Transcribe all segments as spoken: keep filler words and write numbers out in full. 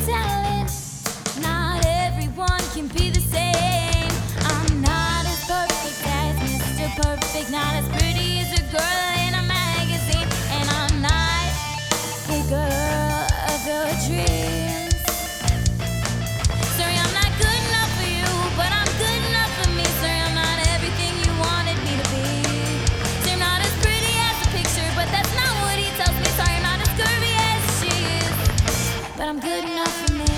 talent. Not everyone can be the same. I'm not as perfect as Mister Perfect, not as pretty as a girl in a magazine, and I'm not the girl of your dreams. Sorry, I'm not good enough for you, but I'm good enough for me. Sorry, I'm not everything you wanted me to be. Sorry, I'm not as pretty as the picture, but that's not what he tells me. Sorry, I'm not as curvy as she is, but I'm good enough for me.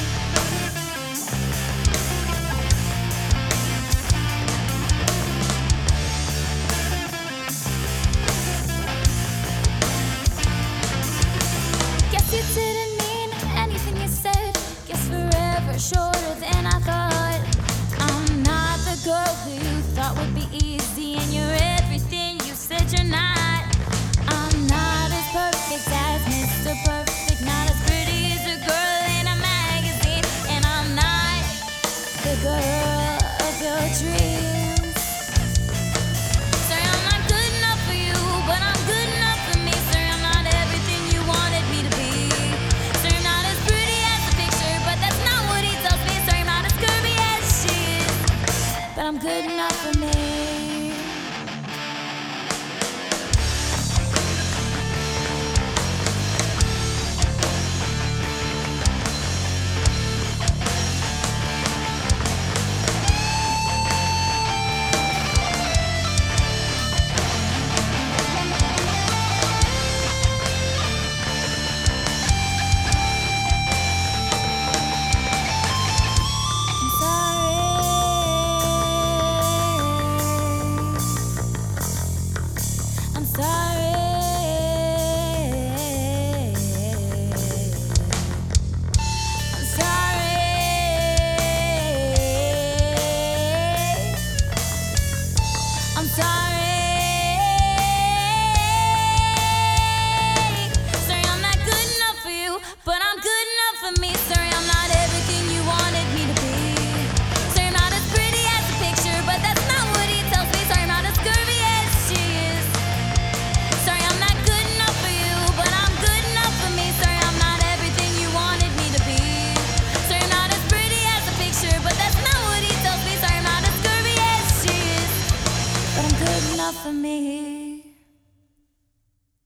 Guess you didn't mean anything you said. Guess forever shorter than I thought. I'm not the girl who you thought would be easy, and you're everything you said you're not. I'm not as perfect as Mister Perfect, not as pretty as a girl in a magazine, and I'm not the girl of your dreams. Sorry, I'm not good enough for you, but I'm good enough for me. Sorry, I'm not everything you wanted me to be. Sorry, I'm not as pretty as the picture, but that's not what he tells me. Sorry, I'm not as curvy as she is, but I'm good enough for me. I'm sorry. I'm sorry. I'm sorry. I'm sorry. Sorry, I'm not good enough for you, but I'm good enough for me. Sorry, I'm not everything you wanted me to be. Sorry, I'm not as pretty as the picture, but that's not what he tells me. Sorry, I'm not as curvy as she is. Sorry, I'm not good enough for you, but I'm good enough for me. Sorry, I'm not everything you wanted me to be. Sorry, I'm not as pretty as the picture, but that's not what he tells me. Sorry, I'm not as curvy as she is, but I'm good enough for me.